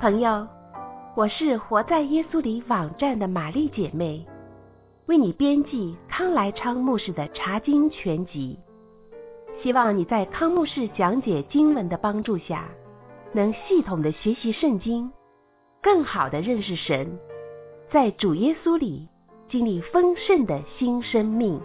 朋友，我是活在耶稣里网站的玛丽姐妹，为你编辑康来昌牧师的查经全集。希望你在康牧师讲解经文的帮助下，能系统的学习圣经，更好的认识神，在主耶稣里经历丰盛的新生命。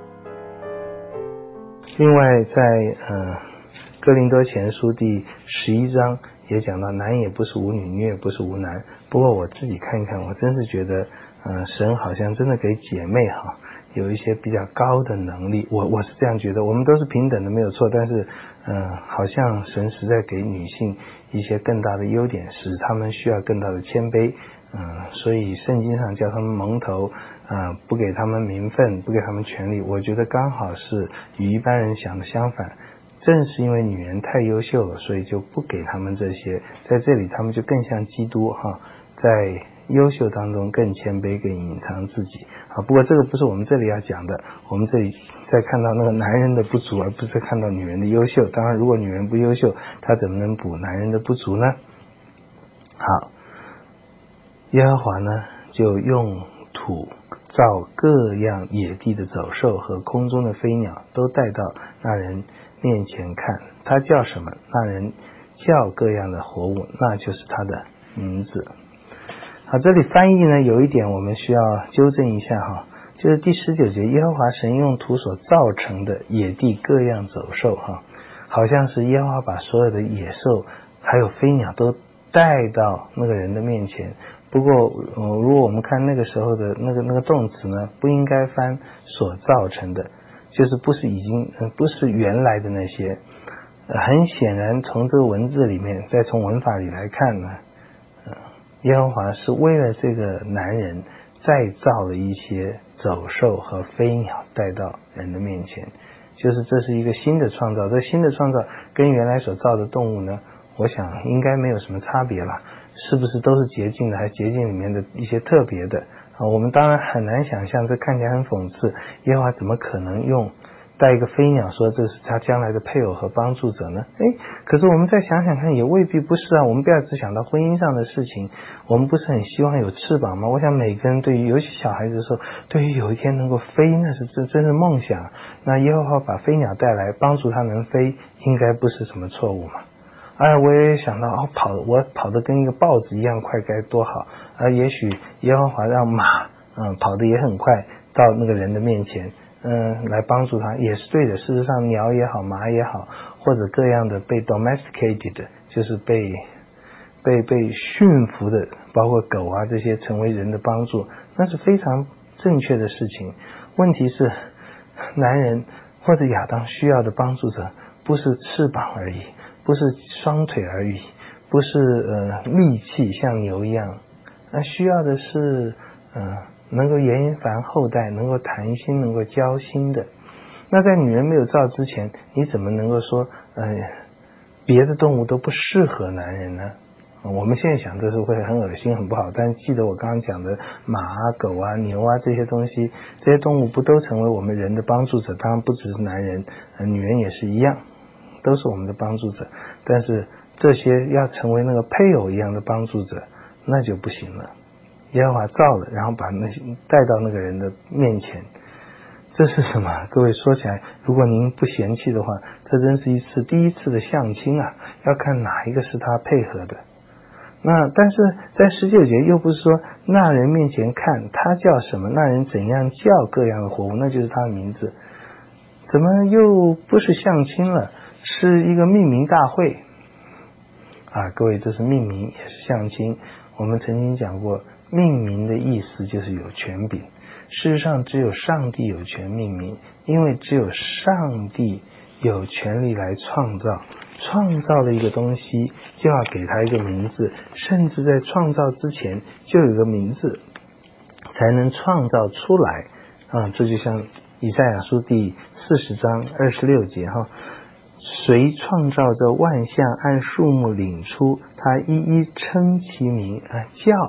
另外在哥林多前书第11章也讲到，男也不是无女，女也不是无男。不过我自己看一看，我真是觉得神好像真的给姐妹有一些比较高的能力，我是这样觉得。我们都是平等的没有错，但是好像神实在给女性一些更大的优点，使她们需要更大的谦卑。所以圣经上叫他们蒙头，不给他们名分，不给他们权利，我觉得刚好是与一般人想的相反。正是因为女人太优秀了，所以就不给他们这些，在这里他们就更像基督在优秀当中更谦卑，更隐藏自己。不过这个不是我们这里要讲的，我们这里在看到那个男人的不足，而不是看到女人的优秀。当然如果女人不优秀，她怎么能补男人的不足呢？好，耶和华呢就用土造各样野地的走兽和空中的飞鸟，都带到那人面前看，他叫什么，那人叫各样的活物，那就是他的名字。好，这里翻译呢有一点我们需要纠正一下就是第19节，耶和华神用土所造成的野地各样走兽好像是耶和华把所有的野兽还有飞鸟都带到那个人的面前。不过如果我们看那个时候的那个动词呢，不应该翻所造成的，就是不是原来的那些。很显然从这个文字里面，再从文法里来看呢，耶和华是为了这个男人再造了一些走兽和飞鸟带到人的面前，就是这是一个新的创造。这新的创造跟原来所造的动物呢，我想应该没有什么差别了，是不是都是洁净的，还洁净里面的一些特别的我们当然很难想象，这看起来很讽刺，耶和华怎么可能带一个飞鸟说这是他将来的配偶和帮助者呢？可是我们再想想看，也未必不是啊。我们不要只想到婚姻上的事情，我们不是很希望有翅膀吗？我想每个人对于尤其小孩子的时候，对于有一天能够飞，那是真是梦想。那耶和华把飞鸟带来帮助他能飞，应该不是什么错误嘛。我也想到我跑得跟一个豹子一样快该多好。也许耶和华让马跑得也很快到那个人的面前来帮助他，也是对的。事实上鸟也好，马也好，或者各样的被 domesticated， 就是被驯服的，包括狗这些成为人的帮助，那是非常正确的事情。问题是男人或者亚当需要的帮助者不是翅膀而已，不是双腿而已，不是力气像牛一样，需要的是能够延繁后代，能够谈心，能够交心的。那在女人没有造之前，你怎么能够说别的动物都不适合男人呢？我们现在想这是会很恶心很不好，但是记得我刚刚讲的马狗牛这些东西，这些动物不都成为我们人的帮助者？当然不只是男人，女人也是一样，都是我们的帮助者。但是这些要成为那个配偶一样的帮助者，那就不行了。耶和华造了，然后把那些带到那个人的面前，这是什么？各位说起来，如果您不嫌弃的话，这真是第一次的相亲要看哪一个是他配合的。那但是在19节又不是说那人面前看他叫什么，那人怎样叫各样的活物，那就是他的名字。怎么又不是相亲了，是一个命名大会各位，这是命名也是相亲。我们曾经讲过，命名的意思就是有权柄。事实上只有上帝有权命名，因为只有上帝有权利来创造了一个东西就要给他一个名字，甚至在创造之前就有一个名字才能创造出来这就像以赛亚书第40章26节谁创造这万象，按数目领出，他一一称其名，叫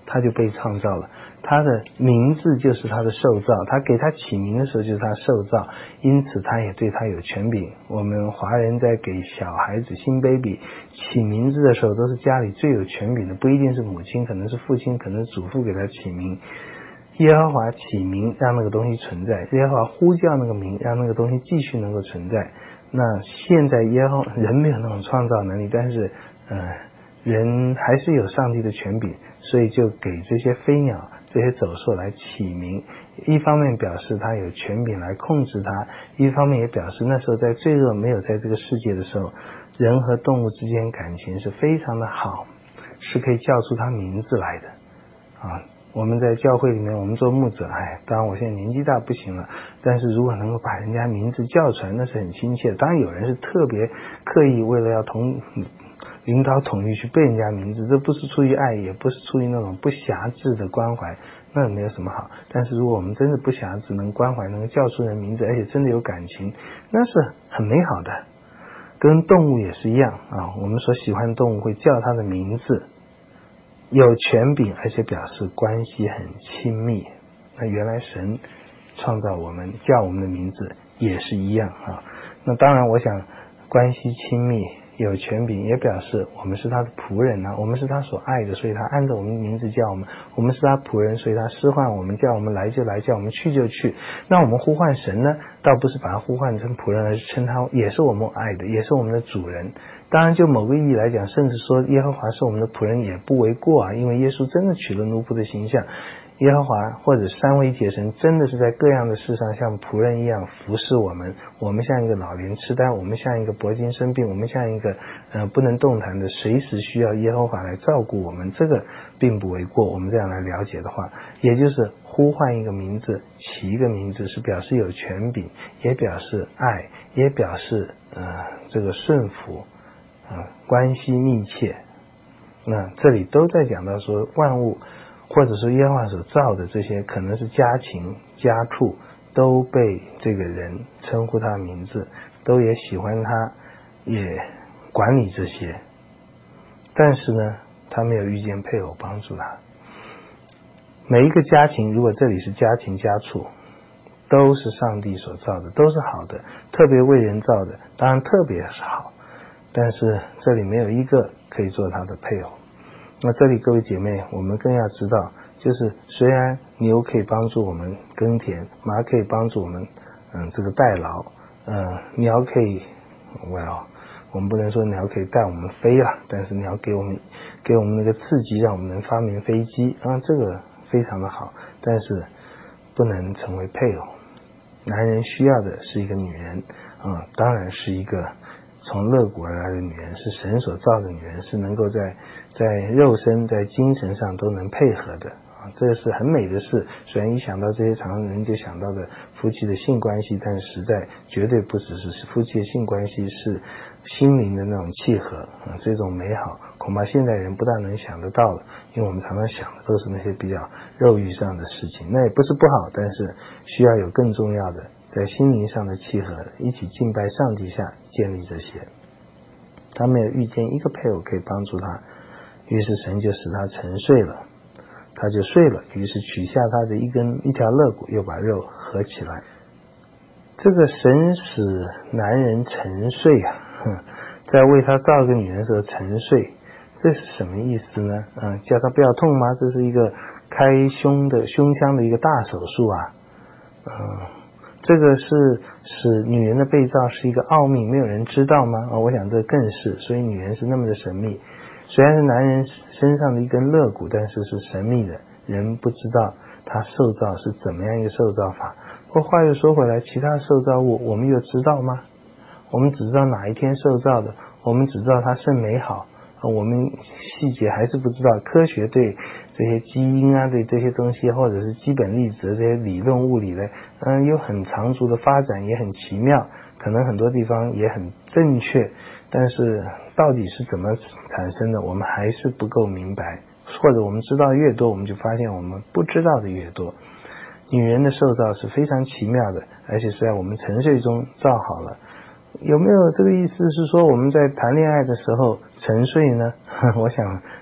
他就被创造了，他的名字就是他的受造，他给他起名的时候就是他受造，因此他也对他有权柄。我们华人在给小孩子新 baby 起名字的时候，都是家里最有权柄的，不一定是母亲，可能是父亲，可能是祖父给他起名。耶和华起名让那个东西存在，耶和华呼叫那个名让那个东西继续能够存在。那现在人没有那种创造能力，但是人还是有上帝的权柄，所以就给这些飞鸟这些走兽来起名，一方面表示他有权柄来控制它，一方面也表示那时候在罪恶没有在这个世界的时候，人和动物之间感情是非常的好，是可以叫出他名字来的啊。我们在教会里面，我们做牧者，当然我现在年纪大不行了，但是如果能够把人家名字叫出来，那是很亲切的。当然有人是特别刻意为了要领导统御去背人家名字，这不是出于爱，也不是出于那种不辖制的关怀，那没有什么好。但是如果我们真的不辖制，能关怀，能够叫出人名字，而且真的有感情，那是很美好的。跟动物也是一样啊，我们所喜欢的动物会叫它的名字，有权柄，而且表示关系很亲密。那原来神创造我们，叫我们的名字也是一样啊。那当然我想关系亲密有权柄也表示我们是他的仆人啊，我们是他所爱的，所以他按照我们的名字叫我们，我们是他仆人，所以他施唤我们，叫我们来就来，叫我们去就去。那我们呼唤神呢，倒不是把他呼唤成仆人，而是称他也是我们爱的，也是我们的主人。当然就某个意义来讲，甚至说耶和华是我们的仆人也不为过啊，因为耶稣真的取了奴仆的形象，耶和华或者三位一体神真的是在各样的事上像仆人一样服侍我们，我们像一个老年痴呆，我们像一个脖筋生病，我们像一个不能动弹的，随时需要耶和华来照顾我们，这个并不为过。我们这样来了解的话，也就是呼唤一个名字，起一个名字，是表示有权柄，也表示爱，也表示这个顺服关系密切。那这里都在讲到说万物或者说耶和华所造的这些可能是家禽家畜，都被这个人称呼他的名字，都也喜欢他，也管理这些。但是呢，他没有遇见配偶帮助他。每一个家禽，如果这里是家禽家畜，都是上帝所造的，都是好的，特别为人造的，当然特别是好，但是这里没有一个可以做他的配偶。那这里各位姐妹，我们更要知道，就是虽然牛可以帮助我们耕田，马可以帮助我们这个代劳，鸟可以我们不能说鸟可以带我们飞了，但是鸟给我们那个刺激，让我们能发明飞机这个非常的好，但是不能成为配偶。男人需要的是一个女人当然是一个从肋骨而来的女人，是神所造的女人，是能够在肉身在精神上都能配合的这是很美的事。虽然一想到这些，常常人就想到的夫妻的性关系，但是实在绝对不只是夫妻的性关系，是心灵的那种契合这种美好恐怕现代人不大能想得到了，因为我们常常想的都是那些比较肉欲上的事情，那也不是不好，但是需要有更重要的在心灵上的契合，一起敬拜上帝下建立这些。他没有遇见一个配偶可以帮助他，于是神就使他沉睡了，他就睡了，于是取下他的一条肋骨，又把肉合起来。这个神使男人沉睡在为他造个女人的时候沉睡，这是什么意思呢？叫他不要痛吗？这是一个开胸腔的一个大手术这个是使女人的被造是一个奥秘，没有人知道吗？我想这更是，所以女人是那么的神秘。虽然是男人身上的一根肋骨，但是是神秘的，人不知道他受造是怎么样一个受造法。不过话又说回来，其他受造物我们又知道吗？我们只知道哪一天受造的，我们只知道它甚美好，我们细节还是不知道。科学对这些基因对这些东西，或者是基本粒子的这些理论物理的有很长足的发展，也很奇妙，可能很多地方也很正确，但是到底是怎么产生的，我们还是不够明白，或者我们知道越多，我们就发现我们不知道的越多。女人的受造是非常奇妙的，而且是在我们沉睡中造好了。有没有这个意思是说我们在谈恋爱的时候沉睡呢？我想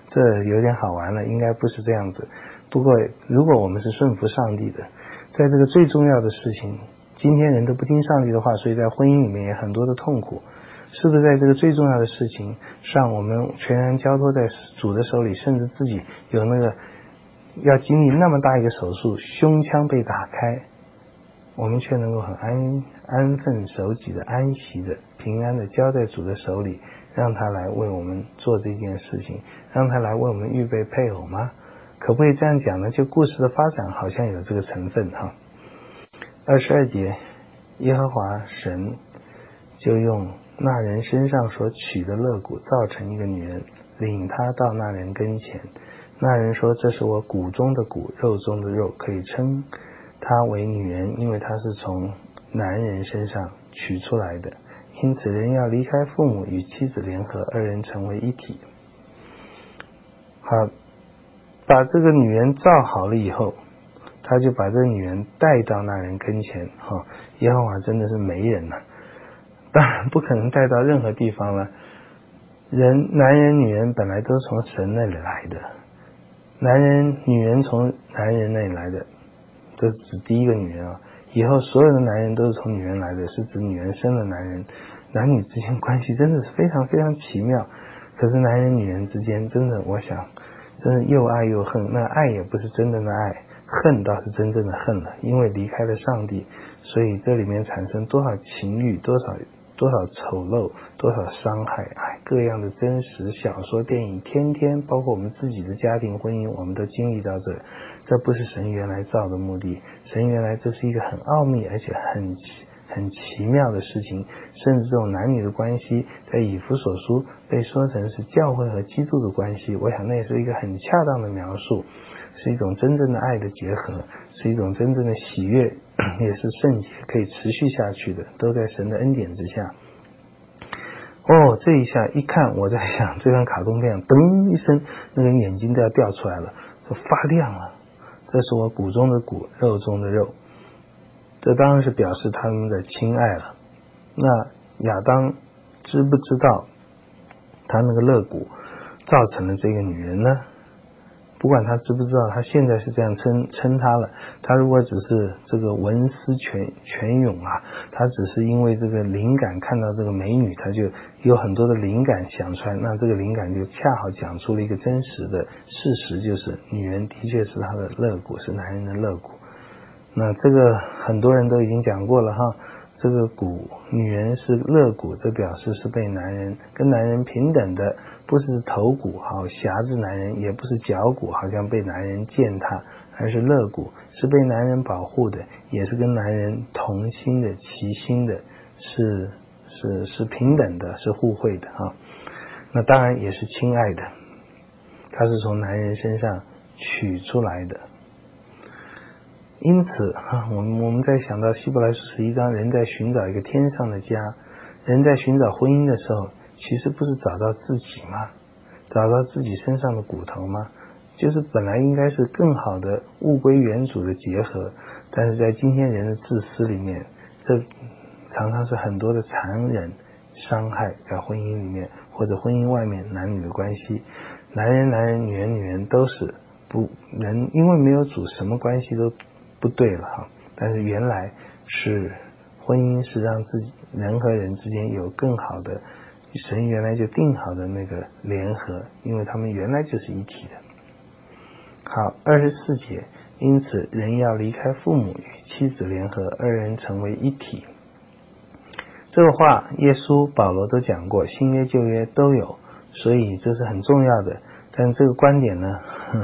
这有点好玩了，应该不是这样子。不过如果我们是顺服上帝的，在这个最重要的事情，今天人都不听上帝的话，所以在婚姻里面也很多的痛苦，是不是在这个最重要的事情上，我们全然交托在主的手里，甚至自己有那个要经历那么大一个手术，胸腔被打开，我们却能够很安分守己的、安息的、平安的交在主的手里，让他来为我们做这件事情，让他来为我们预备配偶吗？可不可以这样讲呢？就故事的发展好像有这个成分哈。22节，耶和华神就用那人身上所取的肋骨造成一个女人，领他到那人跟前。那人说，这是我骨中的骨，肉中的肉，可以称她为女人，因为她是从男人身上取出来的。因此人要离开父母，与妻子联合，二人成为一体。好，把这个女人造好了以后，他就把这个女人带到那人跟前。耶和华真的是没人了，当然不可能带到任何地方了。男人女人本来都是从神那里来的，女人从男人那里来的，这是指第一个女人啊。以后所有的男人都是从女人来的，是指女人生了男人。男女之间关系真的是非常非常奇妙，可是男人女人之间真的，我想真的又爱又恨。那爱也不是真正的爱，恨倒是真正的恨了，因为离开了上帝，所以这里面产生多少情欲，多少丑陋，多少伤害，各样的真实小说电影，天天包括我们自己的家庭婚姻，我们都经历到这不是神原来造的目的。神原来这是一个很奥秘而且很奇妙的事情，甚至这种男女的关系在以弗所书被说成是教会和基督的关系，我想那也是一个很恰当的描述，是一种真正的爱的结合，是一种真正的喜悦，也是圣洁可以持续下去的，都在神的恩典之下。这一下一看，我在想这张卡通片噔一声，那个眼睛都要掉出来了，就发亮了。这是我骨中的骨，肉中的肉，这当然是表示他们的亲爱了。那亚当知不知道他那个肋骨造成了这个女人呢？不管他知不知道，他现在是这样称他了。他如果只是这个文思泉涌啊，他只是因为这个灵感看到这个美女，他就有很多的灵感想出来，那这个灵感就恰好讲出了一个真实的事实，就是女人的确是他的肋骨，是男人的肋骨。那这个很多人都已经讲过了哈，这个骨，女人是肋骨，这表示是被男人跟男人平等的，不是头骨好辖制男人，也不是脚骨好像被男人践踏，而是肋骨是被男人保护的，也是跟男人同心的、齐心的，是平等的，是互惠的啊。那当然也是亲爱的，它是从男人身上取出来的。因此我们在想到希伯来书11章，人在寻找一个天上的家，人在寻找婚姻的时候，其实不是找到自己吗？找到自己身上的骨头吗？就是本来应该是更好的物归原主的结合，但是在今天人的自私里面，这常常是很多的残忍伤害在婚姻里面，或者婚姻外面男女的关系，男人女人都是不人，因为没有主，什么关系都不对了哈。但是原来是婚姻是让自己人和人之间有更好的，神原来就定好的那个联合，因为他们原来就是一体的。好，24节，因此人要离开父母，与妻子联合，二人成为一体。这个话耶稣保罗都讲过，新约旧约都有，所以这是很重要的。但这个观点呢，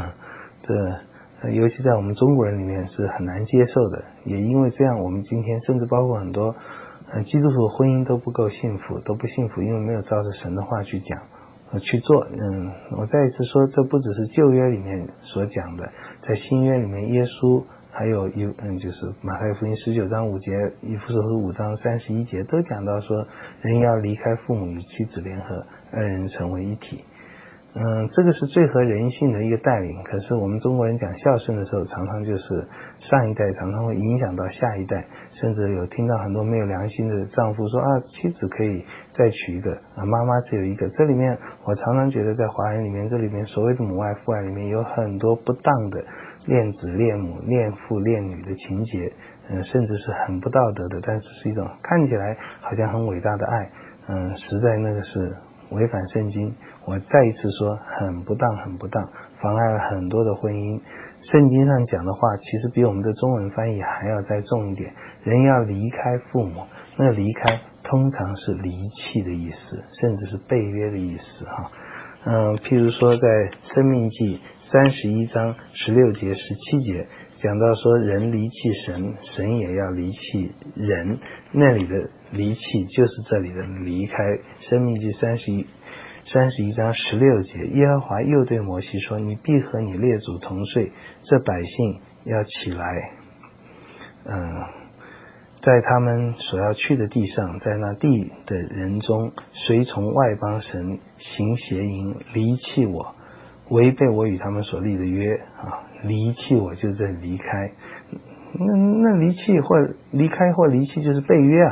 尤其在我们中国人里面是很难接受的，也因为这样，我们今天甚至包括很多基督徒婚姻都不够幸福，都不幸福，因为没有照着神的话去讲去做。我再一次说，这不只是旧约里面所讲的，在新约里面，耶稣还有就是马太福音19章5节，以弗所书5章31节都讲到说，人要离开父母，与妻子联合，二人成为一体。 这个是最合人性的一个带领。可是我们中国人讲孝顺的时候，常常就是上一代常常会影响到下一代，甚至有听到很多没有良心的丈夫说妻子可以再娶一个妈妈只有一个。这里面我常常觉得在华人里面，这里面所谓的母爱父爱里面有很多不当的恋子恋母恋父恋女的情节，甚至是很不道德的，但是是一种看起来好像很伟大的爱，实在那个是违反圣经。我再一次说很不当，妨碍了很多的婚姻。圣经上讲的话其实比我们的中文翻译还要再重一点，人要离开父母，那离开通常是离弃的意思，甚至是背约的意思譬如说在申命记31章16节17节讲到说人离弃神，神也要离弃人，那里的离弃就是这里的离开。申命记31章16节，耶和华又对摩西说，你必和你列祖同睡，这百姓要起来在他们所要去的地上，在那地的人中随从外邦神行邪淫，离弃我，违背我与他们所立的约离弃我就是在离开。那离弃或离开或离弃就是背约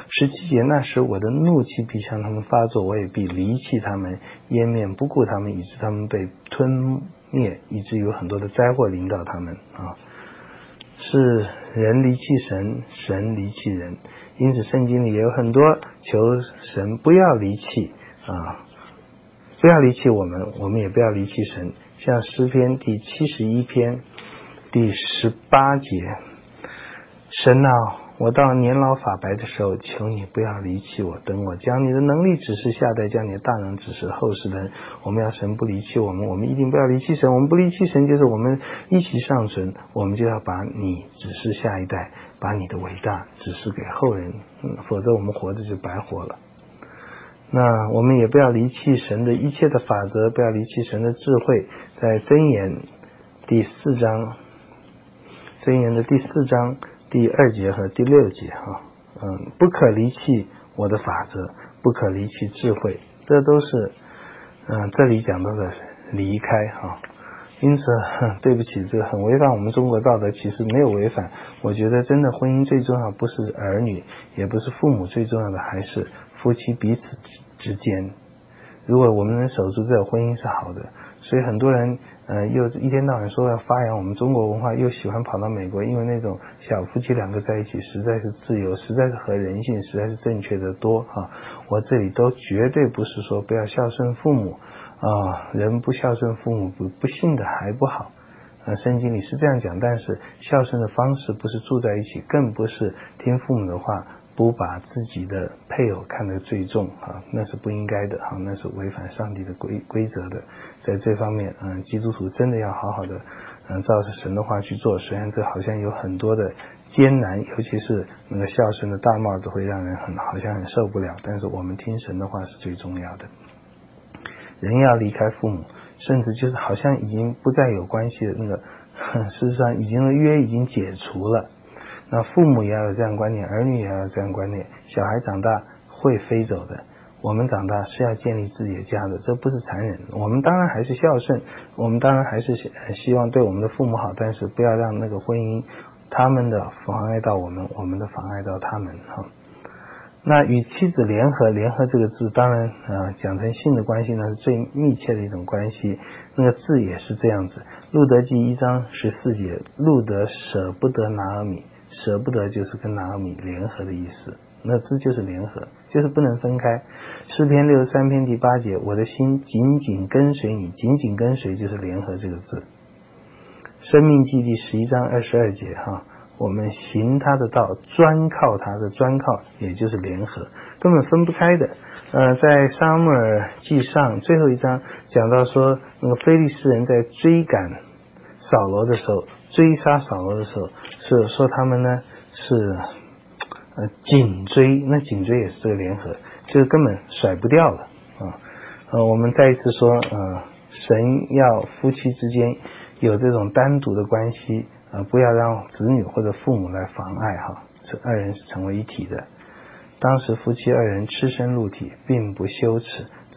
17节，那时我的怒气必向他们发作，我也必离弃他们，湮灭不顾他们，以致他们被吞灭，以致有很多的灾祸临到他们是人离弃神，神离弃人。因此圣经里也有很多求神不要离弃不要离弃我们，我们也不要离弃神。像诗篇第71篇第18节，神我到年老发白的时候，求你不要离弃我，等我将你的能力指示下代，将你的大能指示后世的人。我们要神不离弃我们，我们一定不要离弃神。我们不离弃神，就是我们一起尚存，我们就要把你指示下一代，把你的伟大指示给后人否则我们活着就白活了。那我们也不要离弃神的一切的法则，不要离弃神的智慧。在箴言第4章，箴言的第4章第2节和第6节不可离弃我的法则，不可离弃智慧，这都是这里讲到的离开因此对不起，这很违反我们中国道德，其实没有违反。我觉得真的婚姻最重要不是儿女，也不是父母，最重要的还是夫妻彼此之间。如果我们能守住这个婚姻是好的。所以很多人又一天到晚说要发扬我们中国文化，又喜欢跑到美国，因为那种小夫妻两个在一起实在是自由，实在是合人性，实在是正确的多我这里都绝对不是说不要孝顺父母人不孝顺父母不信的还不好圣经里是这样讲，但是孝顺的方式不是住在一起，更不是听父母的话，不把自己的配偶看得最重那是不应该的那是违反上帝的规则的。在这方面基督徒真的要好好的照着神的话去做，虽然这好像有很多的艰难，尤其是那个孝顺的大帽子会让人好像很受不了，但是我们听神的话是最重要的。人要离开父母，甚至就是好像已经不再有关系的那个事实上已经约已经解除了。那父母也要有这样观念，儿女也要有这样观念。小孩长大会飞走的，我们长大是要建立自己的家的，这不是残忍。我们当然还是孝顺，我们当然还是希望对我们的父母好，但是不要让那个婚姻他们的妨碍到我们，我们的妨碍到他们那与妻子联合，联合这个字当然讲成性的关系呢是最密切的一种关系，那个字也是这样子。路德记1章14节，路德舍不得拿俄米，舍不得就是跟拿俄米联合的意思，那字就是联合，就是不能分开。诗篇63篇第8节，我的心紧紧跟随你，紧紧跟随就是联合这个字。申命记第11章22节我们行他的道，专靠他的，专靠也就是联合，根本分不开的。在撒母耳记上最后一章讲到说，那个非利士人在追赶扫罗的时候，追杀扫罗的时候，是说他们呢是紧追，那紧追也是这个联合，就是根本甩不掉了我们再一次说神要夫妻之间有这种单独的关系不要让子女或者父母来妨碍这二人是成为一体的。当时夫妻二人赤身露体并不羞耻，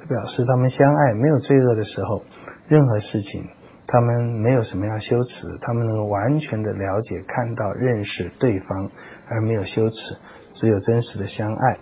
这表示他们相爱，没有罪恶的时候，任何事情他们没有什么要羞耻，他们能够完全的了解、看到、认识对方，而没有羞耻，只有真实的相爱。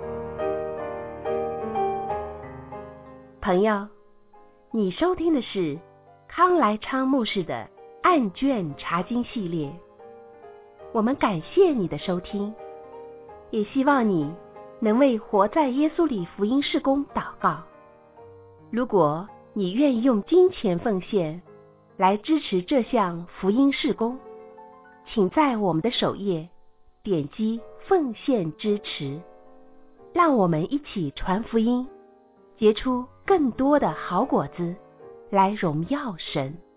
朋友，你收听的是康来昌牧师的案卷查经系列，我们感谢你的收听，也希望你能为活在耶稣里福音事工祷告。如果你愿意用金钱奉献来支持这项福音事工，请在我们的首页点击奉献支持，让我们一起传福音，结出更多的好果子，来荣耀神。